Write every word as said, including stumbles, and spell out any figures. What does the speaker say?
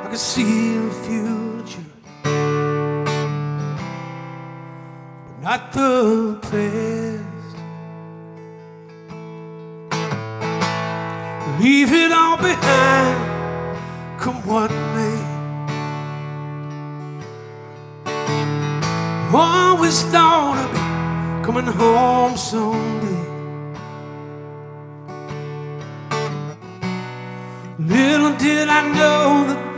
can see the future, but not the past. Leave it all behind, come what may. Always thought of me coming home someday. Little did I know that